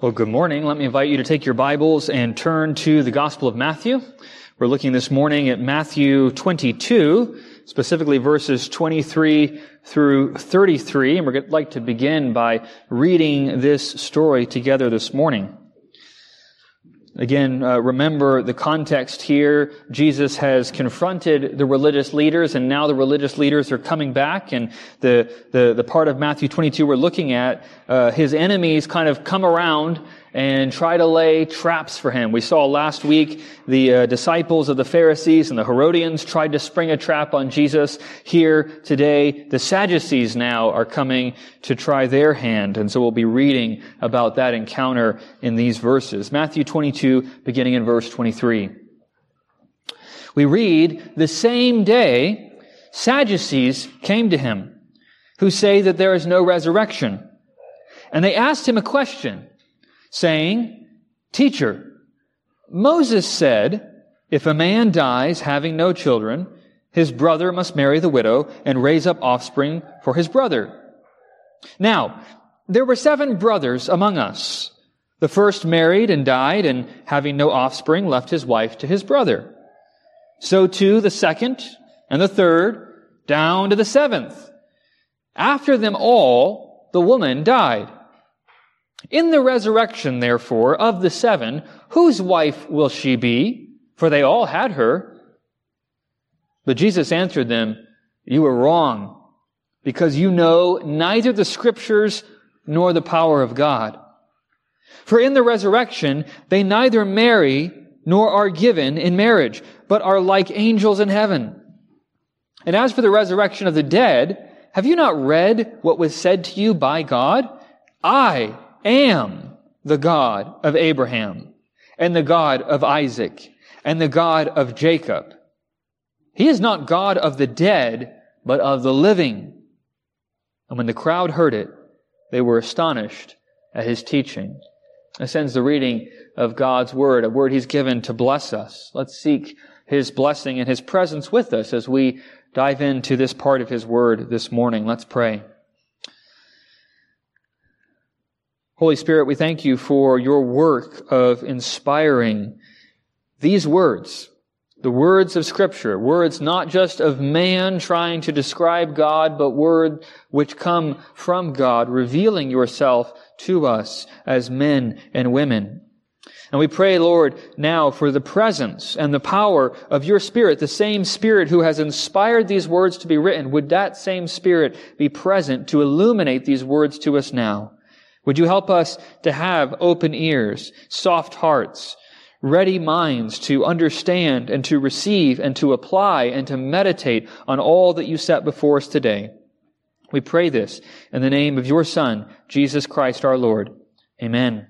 Well, good morning. Let me invite you to take your Bibles and turn to the Gospel of Matthew. We're looking this morning at Matthew 22, specifically verses 23 through 33, and we'd like to begin by reading this story together this morning. Again, remember the context here. Jesus has confronted the religious leaders, and now the religious leaders are coming back. And the part of Matthew 22 we're looking at, his enemies kind of come around and try to lay traps for him. We saw last week the disciples of the Pharisees and the Herodians tried to spring a trap on Jesus. Here today, the Sadducees now are coming to try their hand. And so we'll be reading about that encounter in these verses. Matthew 22, beginning in verse 23. We read, "The same day, Sadducees came to him, who say that there is no resurrection. And they asked him a question, saying, 'Teacher, Moses said, if a man dies having no children, his brother must marry the widow and raise up offspring for his brother. Now, there were 7 brothers among us. The first married and died, and having no offspring, left his wife to his brother. So too the second and the third, down to the 7th. After them all, the woman died. In the resurrection, therefore, of the 7, whose wife will she be? For they all had her.' But Jesus answered them, 'You are wrong, because you know neither the Scriptures nor the power of God. For in the resurrection, they neither marry nor are given in marriage, but are like angels in heaven. And as for the resurrection of the dead, have you not read what was said to you by God? I am the God of Abraham, and the God of Isaac, and the God of Jacob. He is not God of the dead, but of the living.' And when the crowd heard it, they were astonished at his teaching." This ends the reading of God's Word, a word He's given to bless us. Let's seek His blessing and His presence with us as we dive into this part of His Word this morning. Let's pray. Holy Spirit, we thank you for your work of inspiring these words, the words of Scripture, words not just of man trying to describe God, but words which come from God, revealing yourself to us as men and women. And we pray, Lord, now for the presence and the power of your Spirit, the same Spirit who has inspired these words to be written. Would that same Spirit be present to illuminate these words to us now? Would you help us to have open ears, soft hearts, ready minds to understand and to receive and to apply and to meditate on all that you set before us today? We pray this in the name of your Son, Jesus Christ our Lord. Amen.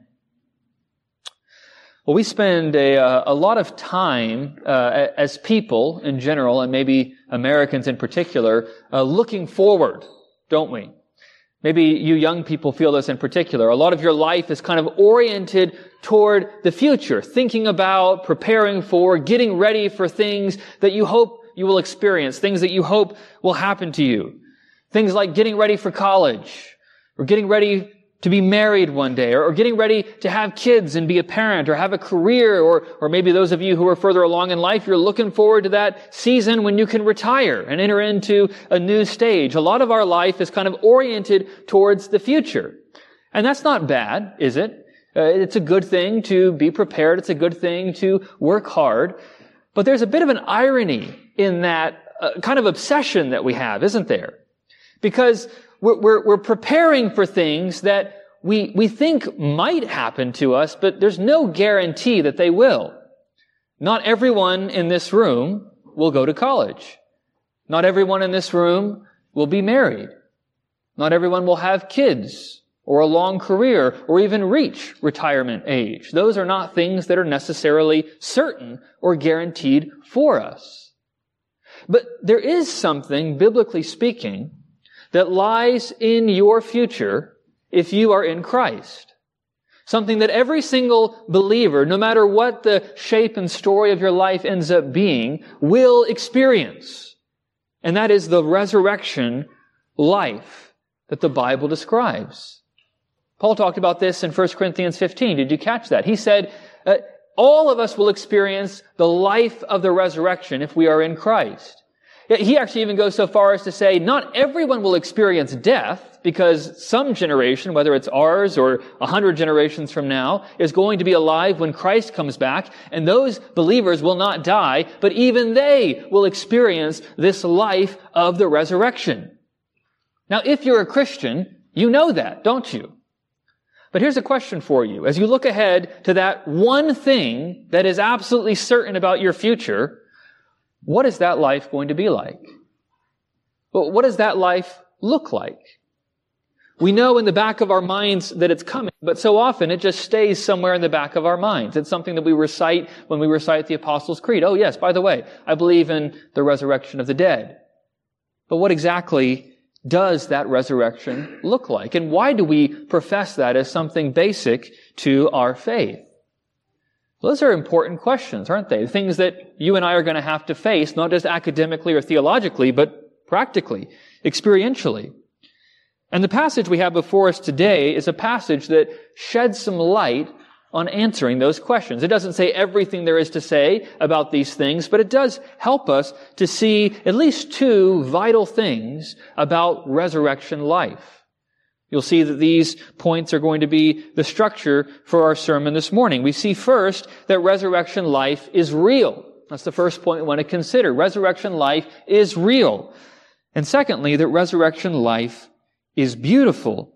Well, we spend a lot of time as people in general, and maybe Americans in particular, looking forward, don't we? Maybe you young people feel this in particular. A lot of your life is kind of oriented toward the future, thinking about, preparing for, getting ready for things that you hope you will experience, things that you hope will happen to you. Things like getting ready for college, or getting ready to be married one day, or getting ready to have kids and be a parent, or have a career, or maybe those of you who are further along in life, you're looking forward to that season when you can retire and enter into a new stage. A lot of our life is kind of oriented towards the future. And that's not bad, is it? It's a good thing to be prepared. It's a good thing to work hard. But there's a bit of an irony in that kind of obsession that we have, isn't there? Because we're preparing for things that we think might happen to us, but there's no guarantee that they will. Not everyone in this room will go to college. Not everyone in this room will be married. Not everyone will have kids or a long career or even reach retirement age. Those are not things that are necessarily certain or guaranteed for us. But there is something, biblically speaking, that lies in your future if you are in Christ. Something that every single believer, no matter what the shape and story of your life ends up being, will experience. And that is the resurrection life that the Bible describes. Paul talked about this in 1 Corinthians 15. Did you catch that? He said, all of us will experience the life of the resurrection if we are in Christ. He actually even goes so far as to say, not everyone will experience death, because some generation, whether it's ours or 100 generations from now, is going to be alive when Christ comes back, and those believers will not die, but even they will experience this life of the resurrection. Now, if you're a Christian, you know that, don't you? But here's a question for you. As you look ahead to that one thing that is absolutely certain about your future, what is that life going to be like? Well, what does that life look like? We know in the back of our minds that it's coming, but so often it just stays somewhere in the back of our minds. It's something that we recite when we recite the Apostles' Creed. Oh yes, by the way, I believe in the resurrection of the dead. But what exactly does that resurrection look like? And why do we profess that as something basic to our faith? Those are important questions, aren't they? Things that you and I are going to have to face, not just academically or theologically, but practically, experientially. And the passage we have before us today is a passage that sheds some light on answering those questions. It doesn't say everything there is to say about these things, but it does help us to see at least two vital things about resurrection life. You'll see that these points are going to be the structure for our sermon this morning. We see first that resurrection life is real. That's the first point we want to consider. Resurrection life is real. And secondly, that resurrection life is beautiful.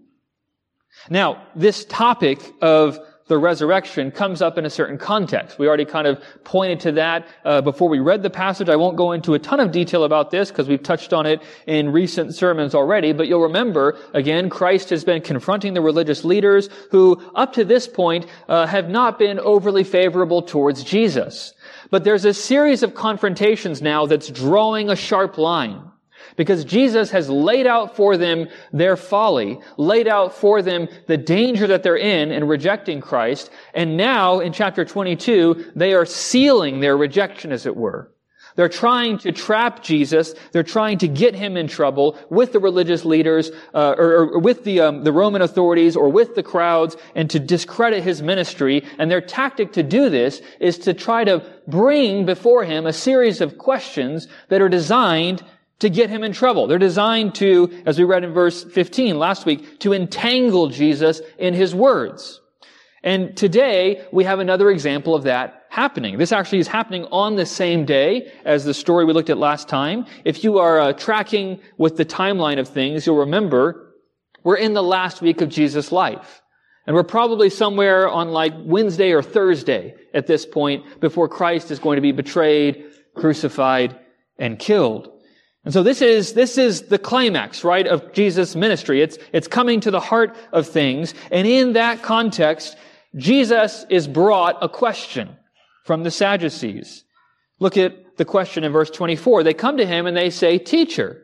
Now, this topic of the resurrection comes up in a certain context. We already kind of pointed to that before we read the passage. I won't go into a ton of detail about this because we've touched on it in recent sermons already, but you'll remember, again, Christ has been confronting the religious leaders who, up to this point, have not been overly favorable towards Jesus. But there's a series of confrontations now that's drawing a sharp line. Because Jesus has laid out for them their folly, laid out for them the danger that they're in rejecting Christ, and now in chapter 22, they are sealing their rejection, as it were. They're trying to trap Jesus. They're trying to get him in trouble with the religious leaders, or with the Roman authorities, or with the crowds, and to discredit his ministry. And their tactic to do this is to try to bring before him a series of questions that are designed to get him in trouble. They're designed to, as we read in verse 15 last week, to entangle Jesus in his words. And today, we have another example of that happening. This actually is happening on the same day as the story we looked at last time. If you are tracking with the timeline of things, you'll remember we're in the last week of Jesus' life. And we're probably somewhere on like Wednesday or Thursday at this point before Christ is going to be betrayed, crucified, and killed. And so this is the climax, right, of Jesus' ministry. It's coming to the heart of things. And in that context, Jesus is brought a question from the Sadducees. Look at the question in verse 24. They come to him and they say, "Teacher,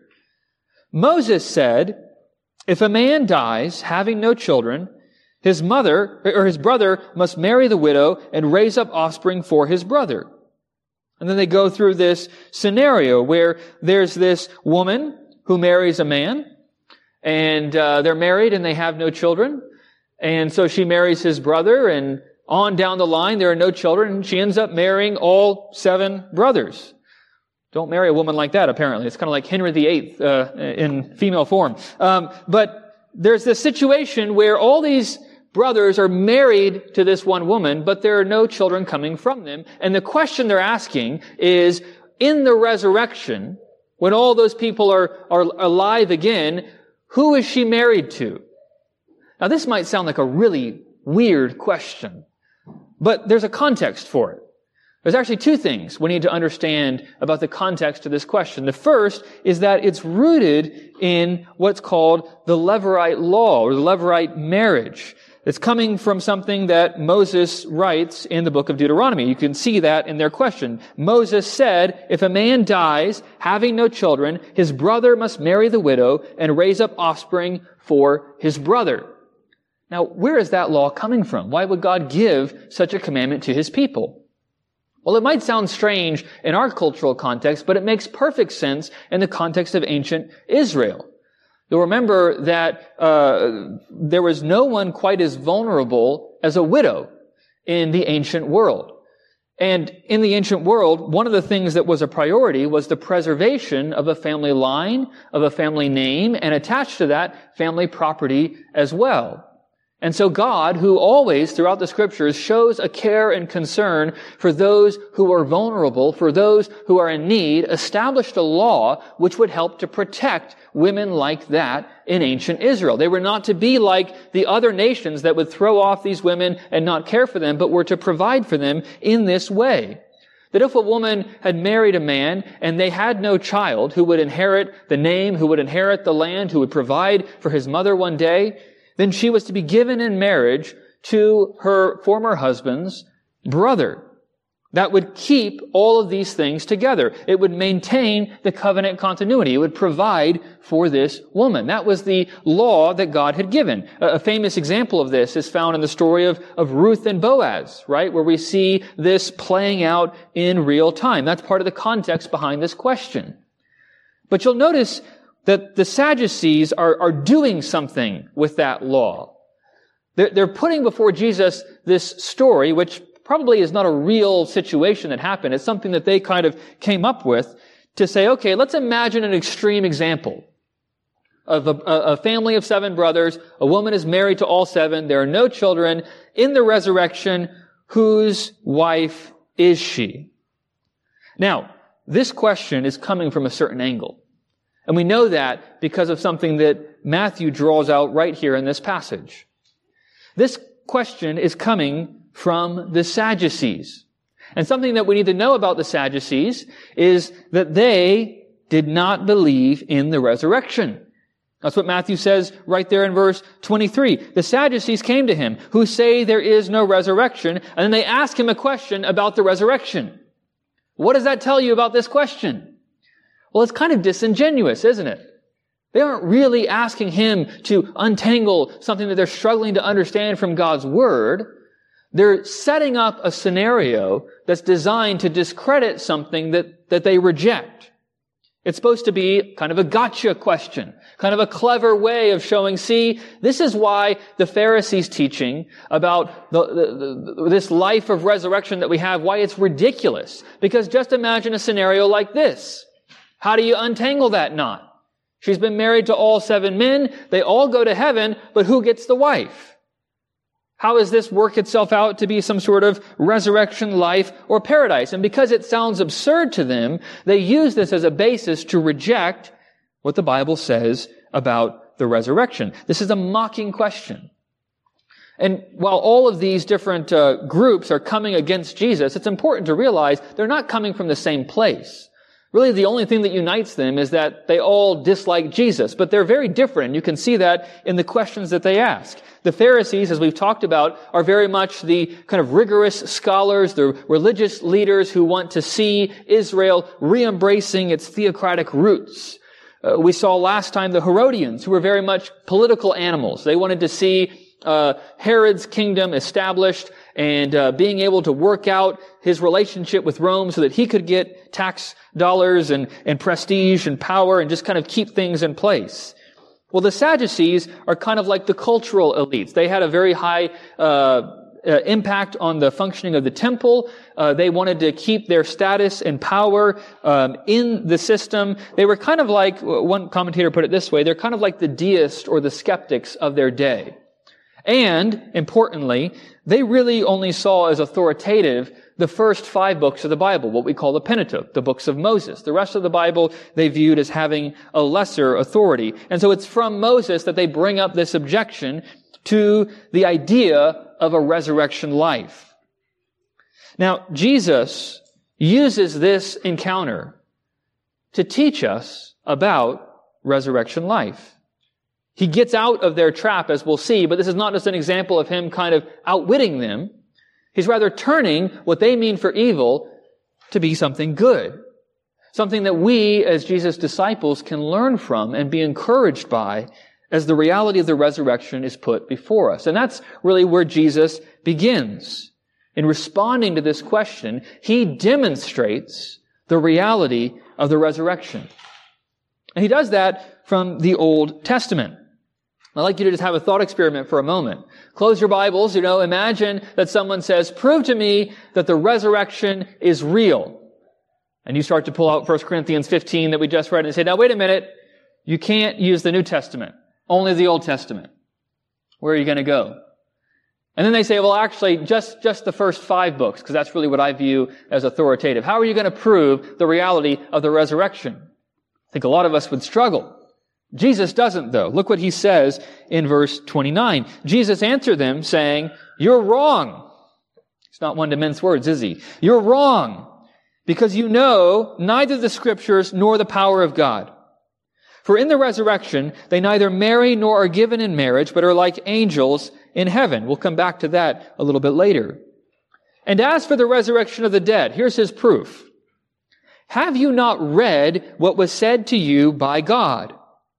Moses said, if a man dies having no children, his mother or his brother must marry the widow and raise up offspring for his brother." And then they go through this scenario where there's this woman who marries a man, and they're married and they have no children. And so she marries his brother, and on down the line there are no children, and she ends up marrying all 7 brothers. Don't marry a woman like that, apparently. It's kind of like Henry VIII in female form. But there's this situation where all these brothers are married to this one woman, but there are no children coming from them. And the question they're asking is, in the resurrection, when all those people are alive again, who is she married to? Now, this might sound like a really weird question, but there's a context for it. There's actually 2 things we need to understand about the context of this question. The first is that it's rooted in what's called the Levirate law, or the Levirate marriage. It's coming from something that Moses writes in the book of Deuteronomy. You can see that in their question. Moses said, if a man dies having no children, his brother must marry the widow and raise up offspring for his brother. Now, where is that law coming from? Why would God give such a commandment to his people? Well, it might sound strange in our cultural context, but it makes perfect sense in the context of ancient Israel. You'll remember that there was no one quite as vulnerable as a widow in the ancient world. And in the ancient world, one of the things that was a priority was the preservation of a family line, of a family name, and attached to that, family property as well. And so God, who always, throughout the Scriptures, shows a care and concern for those who are vulnerable, for those who are in need, established a law which would help to protect women like that in ancient Israel. They were not to be like the other nations that would throw off these women and not care for them, but were to provide for them in this way. That if a woman had married a man and they had no child who would inherit the name, who would inherit the land, who would provide for his mother one day, then she was to be given in marriage to her former husband's brother. That would keep all of these things together. It would maintain the covenant continuity. It would provide for this woman. That was the law that God had given. A famous example of this is found in the story of Ruth and Boaz, right? Where we see this playing out in real time. That's part of the context behind this question. But you'll notice that the Sadducees are doing something with that law. They're putting before Jesus this story, which probably is not a real situation that happened. It's something that they kind of came up with to say, okay, let's imagine an extreme example of a family of 7 brothers. A woman is married to all 7. There are no children. In the resurrection, whose wife is she? Now, this question is coming from a certain angle. And we know that because of something that Matthew draws out right here in this passage. This question is coming from the Sadducees. And something that we need to know about the Sadducees is that they did not believe in the resurrection. That's what Matthew says right there in verse 23. The Sadducees came to him, who say there is no resurrection, and then they ask him a question about the resurrection. What does that tell you about this question? Well, it's kind of disingenuous, isn't it? They aren't really asking him to untangle something that they're struggling to understand from God's Word. They're setting up a scenario that's designed to discredit something that they reject. It's supposed to be kind of a gotcha question, kind of a clever way of showing, see, this is why the Pharisees' teaching about this life of resurrection that we have, why it's ridiculous. Because just imagine a scenario like this. How do you untangle that knot? She's been married to all 7 men. They all go to heaven, but who gets the wife? How does this work itself out to be some sort of resurrection life or paradise? And because it sounds absurd to them, they use this as a basis to reject what the Bible says about the resurrection. This is a mocking question. And while all of these different groups are coming against Jesus, it's important to realize they're not coming from the same place. Really, the only thing that unites them is that they all dislike Jesus, but they're very different. You can see that in the questions that they ask. The Pharisees, as we've talked about, are very much the kind of rigorous scholars, the religious leaders who want to see Israel re-embracing its theocratic roots. We saw last time the Herodians, who were very much political animals. They wanted to see Herod's kingdom established and being able to work out his relationship with Rome so that he could get tax dollars and prestige and power and just kind of keep things in place. Well, the Sadducees are kind of like the cultural elites. They had a very high impact on the functioning of the temple. They wanted to keep their status and power in the system. They were kind of like, one commentator put it this way, they're kind of like the deists or the skeptics of their day. And, importantly, they really only saw as authoritative the first 5 books of the Bible, what we call the Pentateuch, the books of Moses. The rest of the Bible they viewed as having a lesser authority. And so it's from Moses that they bring up this objection to the idea of a resurrection life. Now, Jesus uses this encounter to teach us about resurrection life. He gets out of their trap, as we'll see, but this is not just an example of him kind of outwitting them. He's rather turning what they mean for evil to be something good. Something that we, as Jesus' disciples, can learn from and be encouraged by as the reality of the resurrection is put before us. And that's really where Jesus begins. In responding to this question, he demonstrates the reality of the resurrection. And he does that from the Old Testament. I'd like you to just have a thought experiment for a moment. Close your Bibles, imagine that someone says, prove to me that the resurrection is real. And you start to pull out 1 Corinthians 15 that we just read and say, now wait a minute, you can't use the New Testament, only the Old Testament. Where are you going to go? And then they say, well, actually, just the first 5 books, because that's really what I view as authoritative. How are you going to prove the reality of the resurrection? I think a lot of us would struggle. Jesus doesn't, though. Look what he says in verse 29. Jesus answered them, saying, you're wrong. He's not one to mince words, is he? You're wrong, because you know neither the Scriptures nor the power of God. For in the resurrection, they neither marry nor are given in marriage, but are like angels in heaven. We'll come back to that a little bit later. And as for the resurrection of the dead, here's his proof. Have you not read what was said to you by God?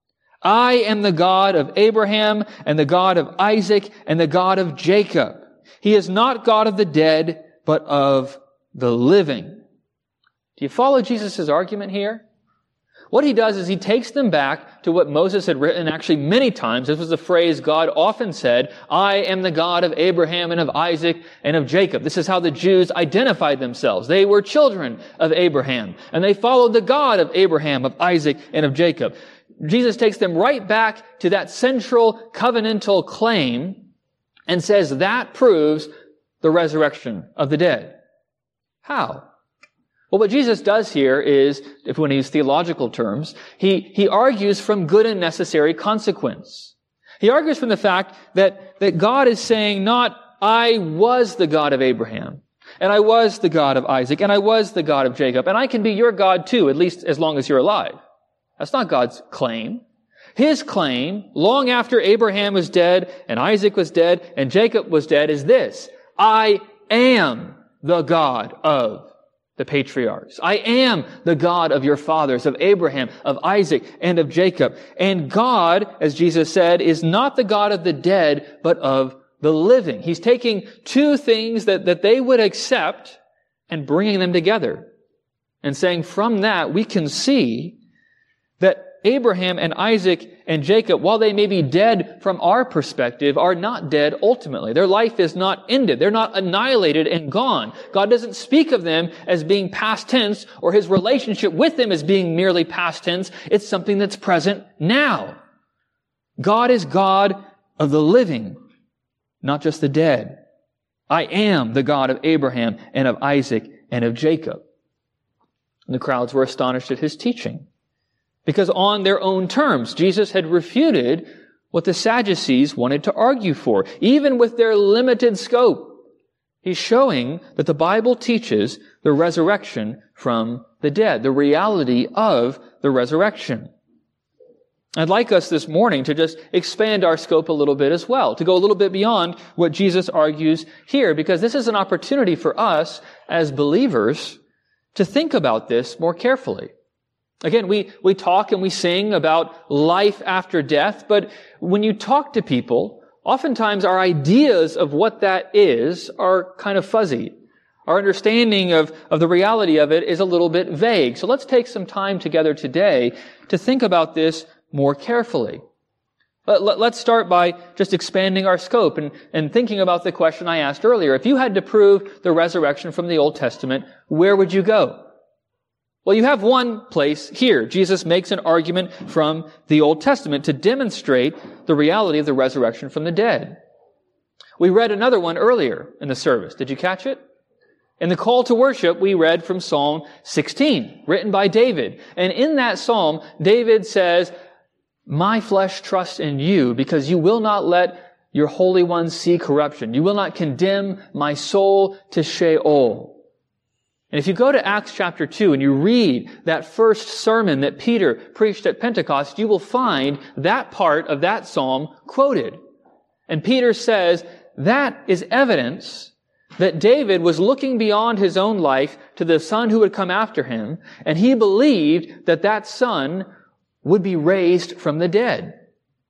I am the God of Abraham and the God of Isaac and the God of Jacob. He is not God of the dead, but of the living. Do you follow Jesus' argument here? What he does is he takes them back to what Moses had written actually many times. This was a phrase God often said, I am the God of Abraham and of Isaac and of Jacob. This is how the Jews identified themselves. They were children of Abraham, and they followed the God of Abraham, of Isaac, and of Jacob. Jesus takes them right back to that central covenantal claim and says that proves the resurrection of the dead. How? Well, what Jesus does here is, if we want to use theological terms, he argues from good and necessary consequence. He argues from the fact that God is saying not, I was the God of Abraham, and I was the God of Isaac, and I was the God of Jacob, and I can be your God too, at least as long as you're alive. That's not God's claim. His claim, long after Abraham was dead, and Isaac was dead, and Jacob was dead, is this: I am the God of the patriarchs. I am the God of your fathers, of Abraham, of Isaac, and of Jacob. And God, as Jesus said, is not the God of the dead, but of the living. He's taking two things that they would accept and bringing them together and saying from that we can see that Abraham and Isaac and Jacob, while they may be dead from our perspective, are not dead ultimately. Their life is not ended. They're not annihilated and gone. God doesn't speak of them as being past tense or his relationship with them as being merely past tense. It's something that's present now. God is God of the living, not just the dead. I am the God of Abraham and of Isaac and of Jacob. And the crowds were astonished at his teaching, because on their own terms, Jesus had refuted what the Sadducees wanted to argue for. Even with their limited scope, he's showing that the Bible teaches the resurrection from the dead, the reality of the resurrection. I'd like us this morning to just expand our scope a little bit as well, to go a little bit beyond what Jesus argues here, because this is an opportunity for us as believers to think about this more carefully. Again, we talk and we sing about life after death, but when you talk to people, oftentimes our ideas of what that is are kind of fuzzy. Our understanding of the reality of it is a little bit vague. So let's take some time together today to think about this more carefully. Let's start by just expanding our scope and thinking about the question I asked earlier. If you had to prove the resurrection from the Old Testament, where would you go? Well, you have one place here. Jesus makes an argument from the Old Testament to demonstrate the reality of the resurrection from the dead. We read another one earlier in the service. Did you catch it? In the call to worship, we read from Psalm 16, written by David. And in that psalm, David says, my flesh trusts in you because you will not let your Holy One see corruption. You will not condemn my soul to Sheol. And if you go to Acts chapter 2 and you read that first sermon that Peter preached at Pentecost, you will find that part of that psalm quoted. And Peter says that is evidence that David was looking beyond his own life to the son who would come after him, and he believed that that son would be raised from the dead.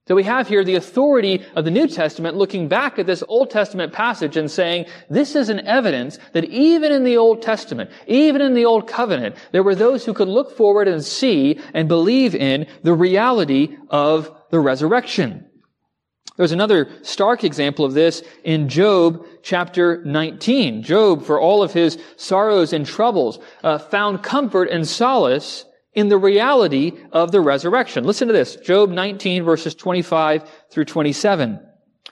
So we have here the authority of the New Testament looking back at this Old Testament passage and saying, this is an evidence that even in the Old Testament, even in the Old Covenant, there were those who could look forward and see and believe in the reality of the resurrection. There's another stark example of this in Job chapter 19. Job, for all of his sorrows and troubles, found comfort and solace in the reality of the resurrection. Listen to this. Job 19 verses 25 through 27.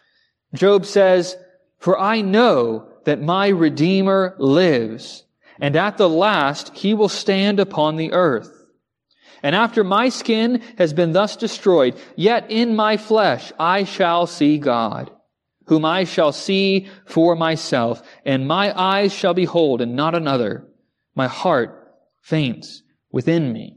Job says, "For I know that my Redeemer lives, and at the last he will stand upon the earth. And after my skin has been thus destroyed, yet in my flesh I shall see God, whom I shall see for myself, and my eyes shall behold and not another. My heart faints within me."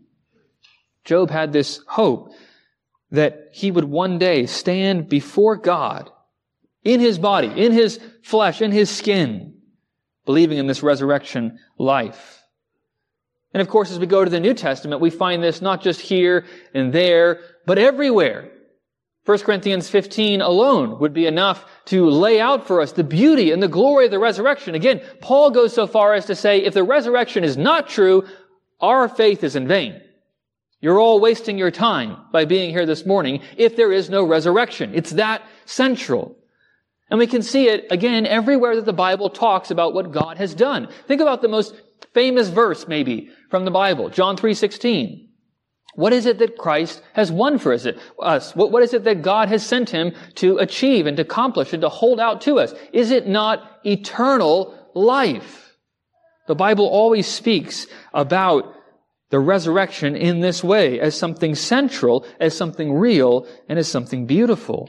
Job had this hope that he would one day stand before God in his body, in his flesh, in his skin, believing in this resurrection life. And of course, as we go to the New Testament, we find this not just here and there, but everywhere. 1 Corinthians 15 alone would be enough to lay out for us the beauty and the glory of the resurrection. Again, Paul goes so far as to say, if the resurrection is not true, our faith is in vain. You're all wasting your time by being here this morning if there is no resurrection. It's that central. And we can see it, again, everywhere that the Bible talks about what God has done. Think about the most famous verse, maybe, from the Bible, John 3:16. What is it that Christ has won for us? What is it that God has sent Him to achieve and to accomplish and to hold out to us? Is it not eternal life? The Bible always speaks about the resurrection in this way, as something central, as something real, and as something beautiful.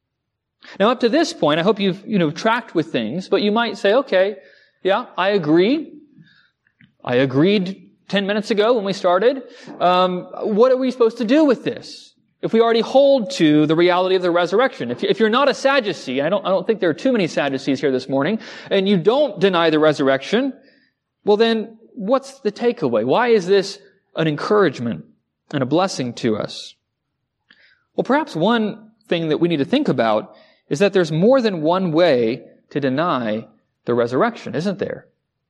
Now, up to this point, I hope you've, tracked with things, but you might say, okay, yeah, I agree. I agreed 10 minutes ago when we started. What are we supposed to do with this? If we already hold to the reality of the resurrection, if you're not a Sadducee, I don't think there are too many Sadducees here this morning, and you don't deny the resurrection, well then, what's the takeaway? Why is this an encouragement and a blessing to us? Well, perhaps one thing that we need to think about is that there's more than one way to deny the resurrection, isn't there?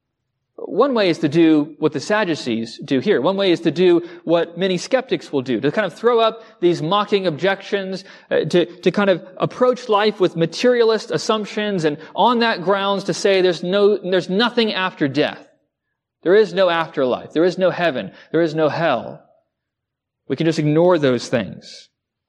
One way is to do what the Sadducees do here. One way is to do what many skeptics will do, to kind of throw up these mocking objections, to kind of approach life with materialist assumptions, and on that grounds to say there's nothing after death. There is no afterlife. There is no heaven. There is no hell. We can just ignore those things.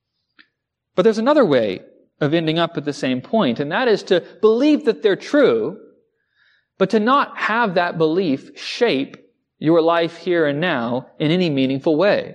But there's another way of ending up at the same point, and that is to believe that they're true, but to not have that belief shape your life here and now in any meaningful way.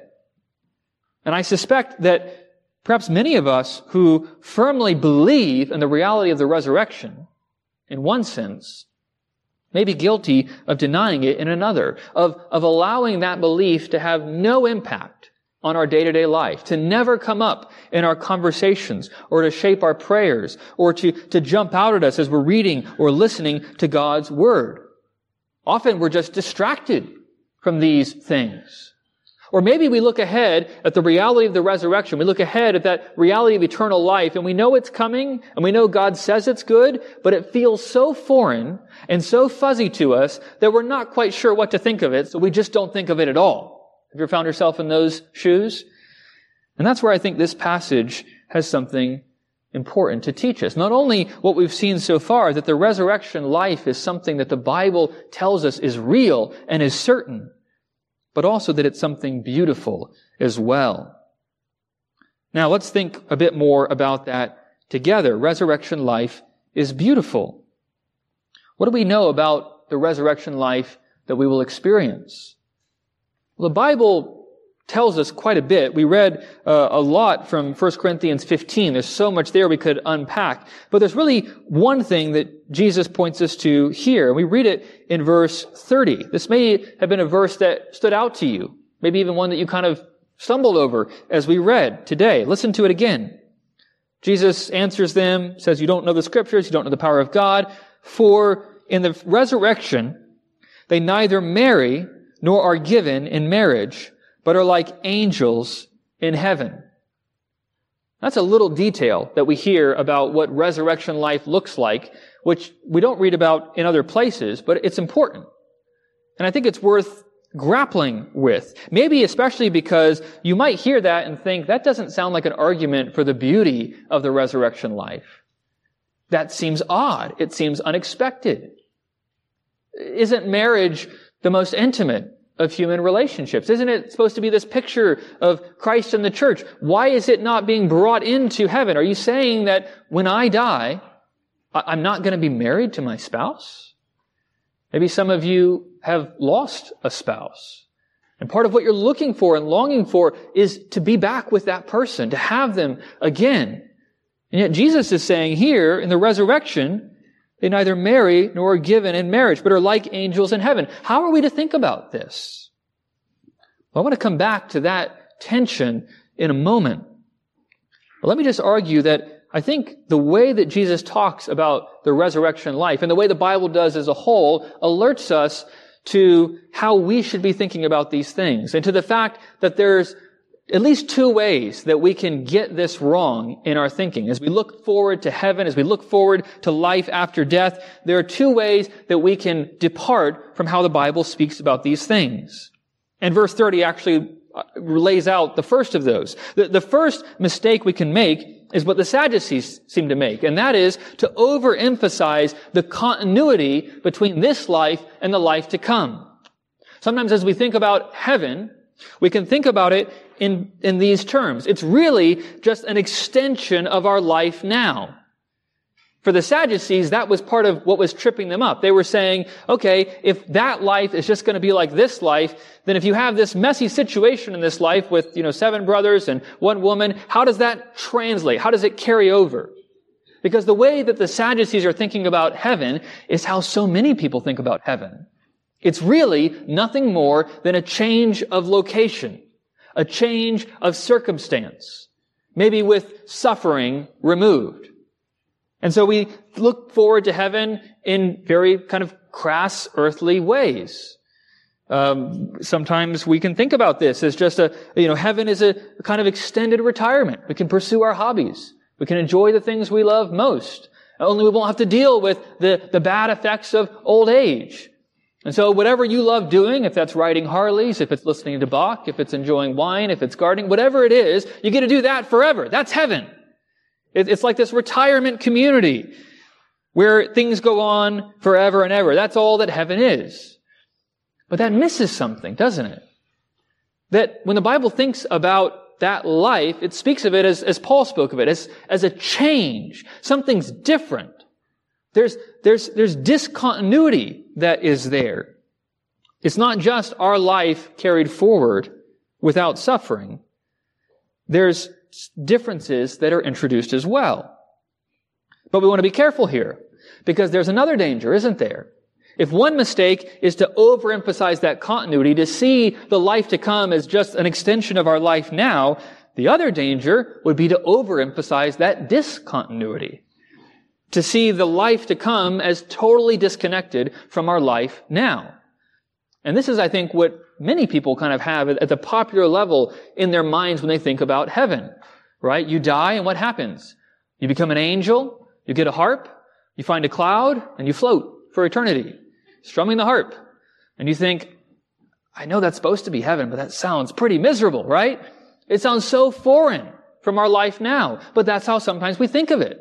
And I suspect that perhaps many of us who firmly believe in the reality of the resurrection, in one sense, may be guilty of denying it in another, of allowing that belief to have no impact on our day-to-day life, to never come up in our conversations, or to shape our prayers, or to jump out at us as we're reading or listening to God's Word. Often we're just distracted from these things. Or maybe we look ahead at the reality of the resurrection. We look ahead at that reality of eternal life, and we know it's coming, and we know God says it's good, but it feels so foreign and so fuzzy to us that we're not quite sure what to think of it, so we just don't think of it at all. Have you ever found yourself in those shoes? And that's where I think this passage has something important to teach us. Not only what we've seen so far, that the resurrection life is something that the Bible tells us is real and is certain, but also that it's something beautiful as well. Now, let's think a bit more about that together. Resurrection life is beautiful. What do we know about the resurrection life that we will experience? Well, the Bible tells us quite a bit. We read a lot from 1 Corinthians 15. There's so much there we could unpack. But there's really one thing that Jesus points us to here. We read it in verse 30. This may have been a verse that stood out to you. Maybe even one that you kind of stumbled over as we read today. Listen to it again. Jesus answers them, says, "You don't know the Scriptures, you don't know the power of God. For in the resurrection, they neither marry nor are given in marriage, but are like angels in heaven." That's a little detail that we hear about what resurrection life looks like, which we don't read about in other places, but it's important. And I think it's worth grappling with. Maybe especially because you might hear that and think, that doesn't sound like an argument for the beauty of the resurrection life. That seems odd. It seems unexpected. Isn't marriage the most intimate of human relationships? Isn't it supposed to be this picture of Christ and the church? Why is it not being brought into heaven? Are you saying that when I die, I'm not going to be married to my spouse? Maybe some of you have lost a spouse. And part of what you're looking for and longing for is to be back with that person, to have them again. And yet Jesus is saying here in the resurrection, they neither marry nor are given in marriage, but are like angels in heaven. How are we to think about this? Well, I want to come back to that tension in a moment. But let me just argue that I think the way that Jesus talks about the resurrection life and the way the Bible does as a whole alerts us to how we should be thinking about these things and to the fact that there's at least two ways that we can get this wrong in our thinking. As we look forward to heaven, as we look forward to life after death, there are two ways that we can depart from how the Bible speaks about these things. And verse 30 actually lays out the first of those. The first mistake we can make is what the Sadducees seem to make, and that is to overemphasize the continuity between this life and the life to come. Sometimes as we think about heaven, we can think about it in these terms. It's really just an extension of our life now. For the Sadducees, that was part of what was tripping them up. They were saying, okay, if that life is just going to be like this life, then if you have this messy situation in this life with, 7 brothers and 1 woman, how does that translate? How does it carry over? Because the way that the Sadducees are thinking about heaven is how so many people think about heaven. It's really nothing more than a change of location, a change of circumstance, maybe with suffering removed. And so we look forward to heaven in very kind of crass earthly ways. Sometimes we can think about this as just heaven is a kind of extended retirement. We can pursue our hobbies. We can enjoy the things we love most. Only we won't have to deal with the bad effects of old age. And so whatever you love doing, if that's riding Harleys, if it's listening to Bach, if it's enjoying wine, if it's gardening, whatever it is, you get to do that forever. That's heaven. It's like this retirement community where things go on forever and ever. That's all that heaven is. But that misses something, doesn't it? That when the Bible thinks about that life, it speaks of it as Paul spoke of it, as a change. Something's different. There's discontinuity that is there. It's not just our life carried forward without suffering. There's differences that are introduced as well. But we want to be careful here, because there's another danger, isn't there? If one mistake is to overemphasize that continuity, to see the life to come as just an extension of our life now, the other danger would be to overemphasize that discontinuity. To see the life to come as totally disconnected from our life now. And this is, I think, what many people kind of have at the popular level in their minds when they think about heaven. Right? You die, and what happens? You become an angel, you get a harp, you find a cloud, and you float for eternity, strumming the harp. And you think, I know that's supposed to be heaven, but that sounds pretty miserable, right? It sounds so foreign from our life now. But that's how sometimes we think of it.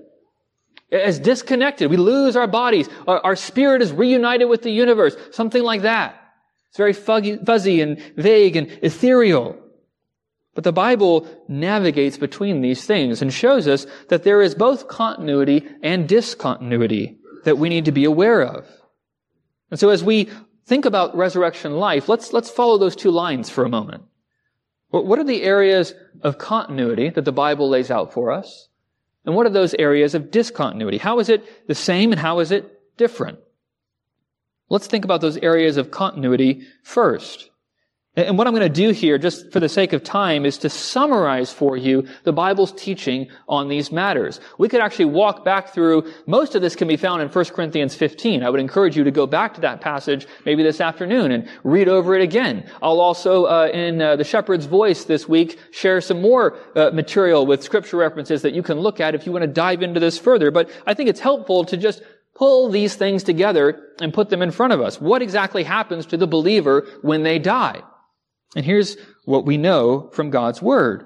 As disconnected. We lose our bodies. Our spirit is reunited with the universe. Something like that. It's very fuzzy and vague and ethereal. But the Bible navigates between these things and shows us that there is both continuity and discontinuity that we need to be aware of. And so as we think about resurrection life, let's follow those two lines for a moment. What are the areas of continuity that the Bible lays out for us? And what are those areas of discontinuity? How is it the same and how is it different? Let's think about those areas of continuity first. And what I'm going to do here, just for the sake of time, is to summarize for you the Bible's teaching on these matters. We could actually walk back through, most of this can be found in 1 Corinthians 15. I would encourage you to go back to that passage maybe this afternoon and read over it again. I'll also, in the Shepherd's Voice this week, share some more material with scripture references that you can look at if you want to dive into this further. But I think it's helpful to just pull these things together and put them in front of us. What exactly happens to the believer when they die? And here's what we know from God's Word.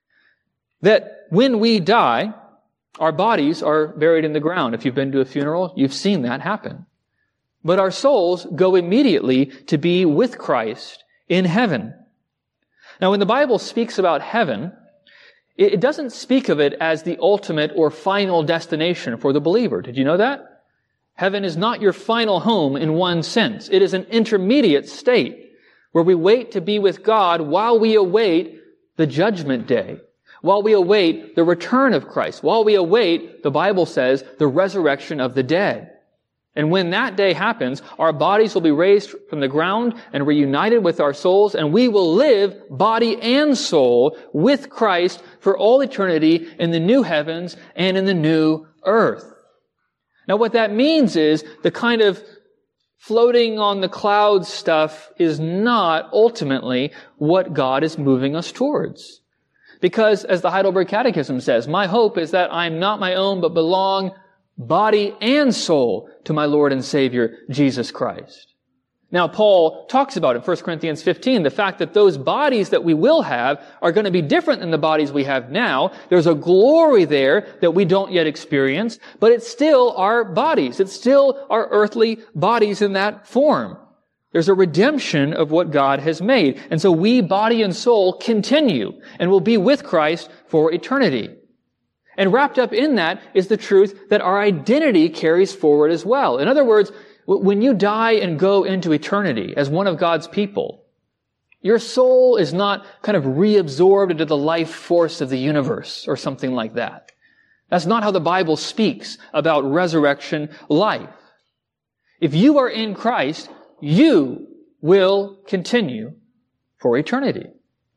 That when we die, our bodies are buried in the ground. If you've been to a funeral, you've seen that happen. But our souls go immediately to be with Christ in heaven. Now, when the Bible speaks about heaven, it doesn't speak of it as the ultimate or final destination for the believer. Did you know that? Heaven is not your final home in one sense. It is an intermediate state where we wait to be with God while we await the judgment day, while we await the return of Christ, while we await, the Bible says, the resurrection of the dead. And when that day happens, our bodies will be raised from the ground and reunited with our souls, and we will live, body and soul, with Christ for all eternity in the new heavens and in the new earth. Now what that means is the kind of floating on the clouds stuff is not ultimately what God is moving us towards. Because, as the Heidelberg Catechism says, my hope is that I am not my own, but belong body and soul to my Lord and Savior, Jesus Christ. Now, Paul talks about in 1 Corinthians 15 the fact that those bodies that we will have are going to be different than the bodies we have now. There's a glory there that we don't yet experience, but it's still our bodies. It's still our earthly bodies in that form. There's a redemption of what God has made. And so we, body and soul, continue and will be with Christ for eternity. And wrapped up in that is the truth that our identity carries forward as well. In other words, when you die and go into eternity as one of God's people, your soul is not kind of reabsorbed into the life force of the universe or something like that. That's not how the Bible speaks about resurrection life. If you are in Christ, you will continue for eternity.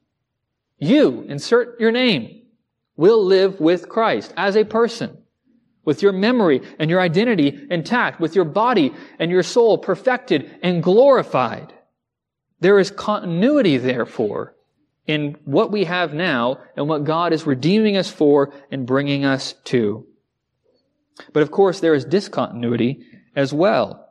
You, insert your name, will live with Christ as a person, with your memory and your identity intact, with your body and your soul perfected and glorified. There is continuity, therefore, in what we have now and what God is redeeming us for and bringing us to. But of course, there is discontinuity as well.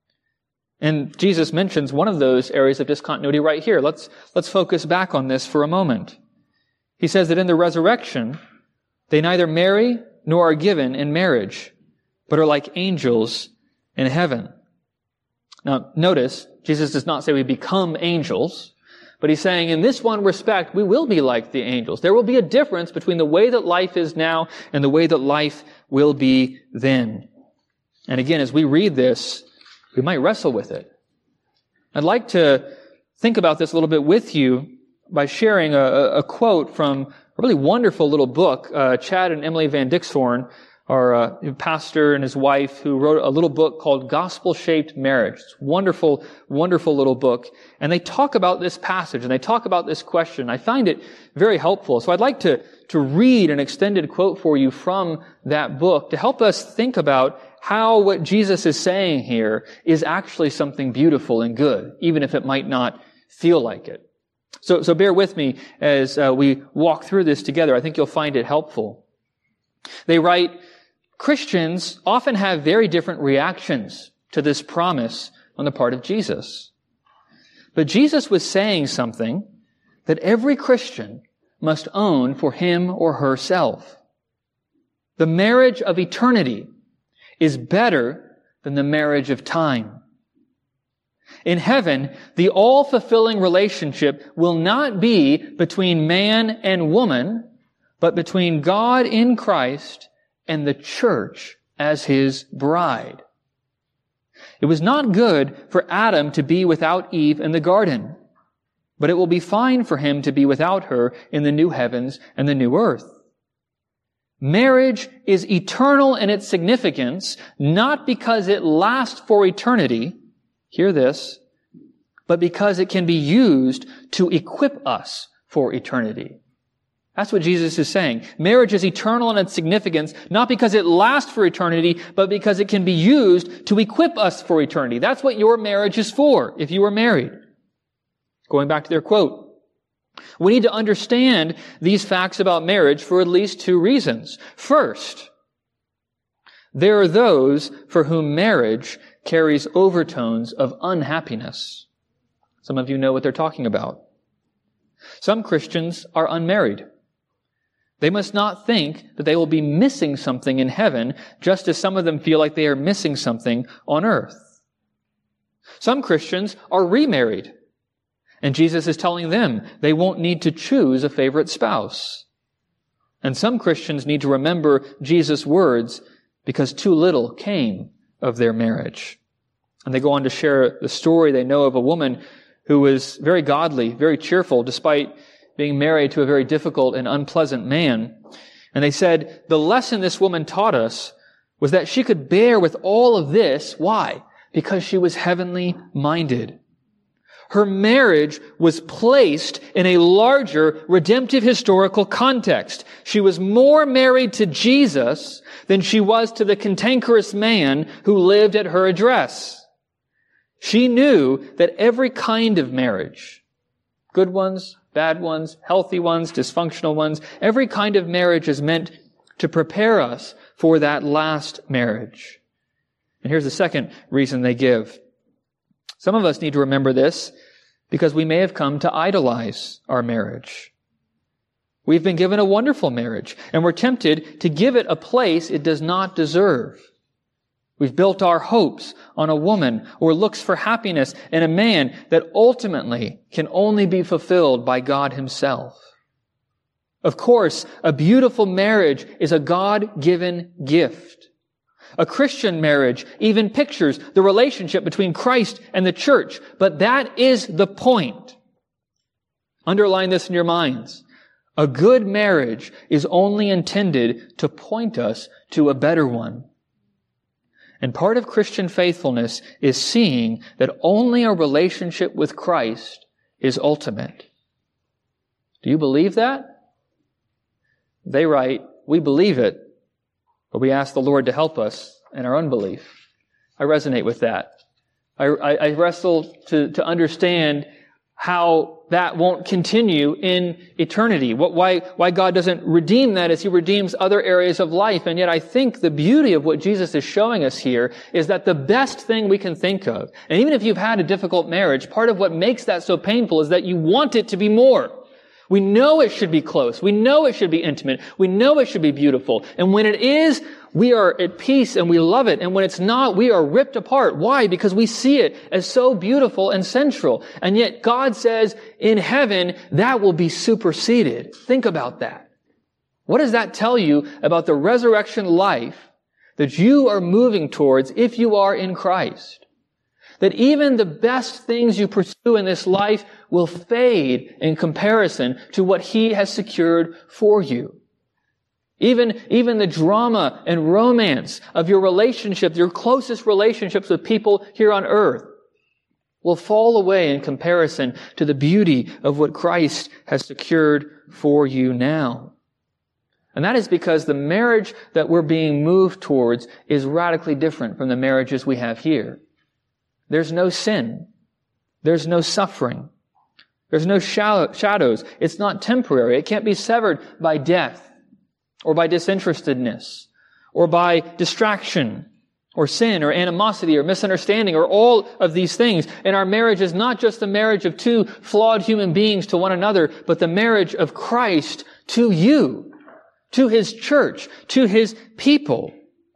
And Jesus mentions one of those areas of discontinuity right here. Let's focus back on this for a moment. He says that in the resurrection, they neither marry nor are given in marriage, but are like angels in heaven. Now, notice, Jesus does not say we become angels, but he's saying in this one respect, we will be like the angels. There will be a difference between the way that life is now and the way that life will be then. And again, as we read this, we might wrestle with it. I'd like to think about this a little bit with you by sharing a quote from a really wonderful little book. Chad and Emily Van Dixhorn are a pastor and his wife who wrote a little book called Gospel-Shaped Marriage. It's a wonderful, wonderful little book. And they talk about this passage and they talk about this question. I find it very helpful. So I'd like to read an extended quote for you from that book to help us think about how what Jesus is saying here is actually something beautiful and good, even if it might not feel like it. So bear with me as we walk through this together. I think you'll find it helpful. They write, Christians often have very different reactions to this promise on the part of Jesus. But Jesus was saying something that every Christian must own for him or herself. The marriage of eternity is better than the marriage of time. In heaven, the all-fulfilling relationship will not be between man and woman, but between God in Christ and the church as his bride. It was not good for Adam to be without Eve in the garden, but it will be fine for him to be without her in the new heavens and the new earth. Marriage is eternal in its significance, not because it lasts for eternity, hear this, but because it can be used to equip us for eternity. That's what Jesus is saying. Marriage is eternal in its significance, not because it lasts for eternity, but because it can be used to equip us for eternity. That's what your marriage is for, if you are married. Going back to their quote, we need to understand these facts about marriage for at least two reasons. First, there are those for whom marriage carries overtones of unhappiness. Some of you know what they're talking about. Some Christians are unmarried. They must not think that they will be missing something in heaven, just as some of them feel like they are missing something on earth. Some Christians are remarried, and Jesus is telling them they won't need to choose a favorite spouse. And some Christians need to remember Jesus' words because too little came of their marriage. And they go on to share the story they know of a woman who was very godly, very cheerful, despite being married to a very difficult and unpleasant man. And they said, the lesson this woman taught us was that she could bear with all of this. Why? Because she was heavenly minded. Her marriage was placed in a larger redemptive historical context. She was more married to Jesus than she was to the cantankerous man who lived at her address. She knew that every kind of marriage, good ones, bad ones, healthy ones, dysfunctional ones, every kind of marriage is meant to prepare us for that last marriage. And here's the second reason they give. Some of us need to remember this because we may have come to idolize our marriage. We've been given a wonderful marriage, and we're tempted to give it a place it does not deserve. We've built our hopes on a woman or looks for happiness in a man that ultimately can only be fulfilled by God Himself. Of course, a beautiful marriage is a God-given gift. A Christian marriage even pictures the relationship between Christ and the church, but that is the point. Underline this in your minds. A good marriage is only intended to point us to a better one. And part of Christian faithfulness is seeing that only a relationship with Christ is ultimate. Do you believe that? They write, we believe it, but we ask the Lord to help us in our unbelief. I resonate with that. I wrestle to understand how that won't continue in eternity. Why God doesn't redeem that as He redeems other areas of life. And yet I think the beauty of what Jesus is showing us here is that the best thing we can think of, and even if you've had a difficult marriage, part of what makes that so painful is that you want it to be more. We know it should be close. We know it should be intimate. We know it should be beautiful. And when it is, we are at peace and we love it. And when it's not, we are ripped apart. Why? Because we see it as so beautiful and central. And yet God says in heaven, that will be superseded. Think about that. What does that tell you about the resurrection life that you are moving towards if you are in Christ? That even the best things you pursue in this life will fade in comparison to what He has secured for you. Even the drama and romance of your relationships, your closest relationships with people here on earth, will fall away in comparison to the beauty of what Christ has secured for you now. And that is because the marriage that we're being moved towards is radically different from the marriages we have here. There's no sin. There's no suffering. There's no shadows. It's not temporary. It can't be severed by death or by disinterestedness or by distraction or sin or animosity or misunderstanding or all of these things. And our marriage is not just the marriage of two flawed human beings to one another, but the marriage of Christ to you, to His church, to His people.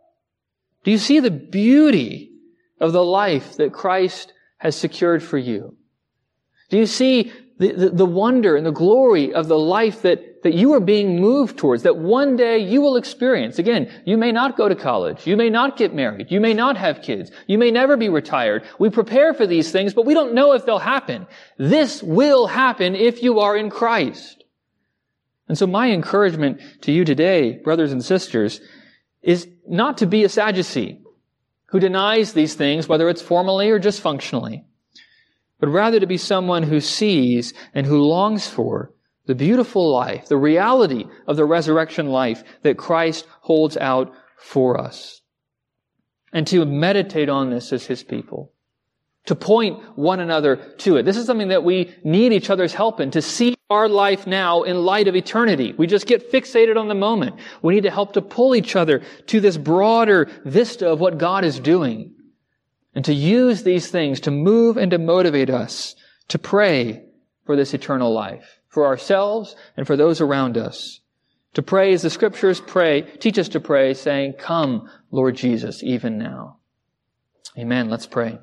Do you see the beauty of the life that Christ has secured for you? Do you see the wonder and the glory of the life that you are being moved towards, that one day you will experience? Again, you may not go to college. You may not get married. You may not have kids. You may never be retired. We prepare for these things, but we don't know if they'll happen. This will happen if you are in Christ. And so my encouragement to you today, brothers and sisters, is not to be a Sadducee who denies these things, whether it's formally or just functionally. but rather to be someone who sees and who longs for the beautiful life, the reality of the resurrection life that Christ holds out for us. And to meditate on this as His people. To point one another to it. This is something that we need each other's help in, to see our life now in light of eternity. We just get fixated on the moment. We need to help to pull each other to this broader vista of what God is doing. And to use these things to move and to motivate us to pray for this eternal life, for ourselves and for those around us. To pray as the Scriptures teach us to pray, saying, "Come, Lord Jesus, even now." Amen. Let's pray.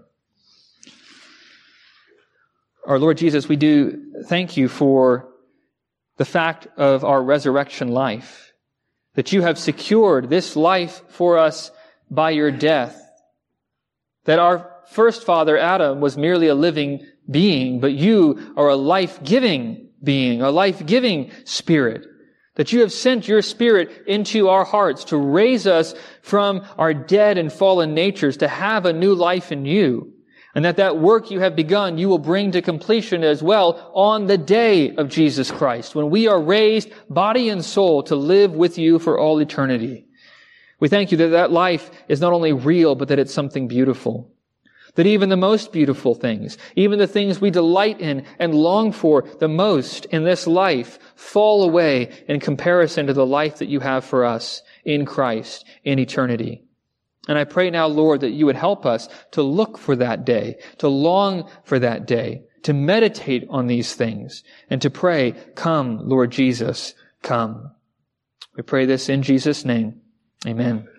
Our Lord Jesus, we do thank You for the fact of our resurrection life, that You have secured this life for us by Your death, that our first father, Adam, was merely a living being, but You are a life-giving being, a life-giving Spirit, that You have sent Your Spirit into our hearts to raise us from our dead and fallen natures, to have a new life in You. And that work You have begun, You will bring to completion as well on the day of Jesus Christ, when we are raised body and soul to live with You for all eternity. We thank You that life is not only real, but that it's something beautiful. That even the most beautiful things, even the things we delight in and long for the most in this life, fall away in comparison to the life that You have for us in Christ in eternity. And I pray now, Lord, that You would help us to look for that day, to long for that day, to meditate on these things, and to pray, "Come, Lord Jesus, come." We pray this in Jesus' name. Amen.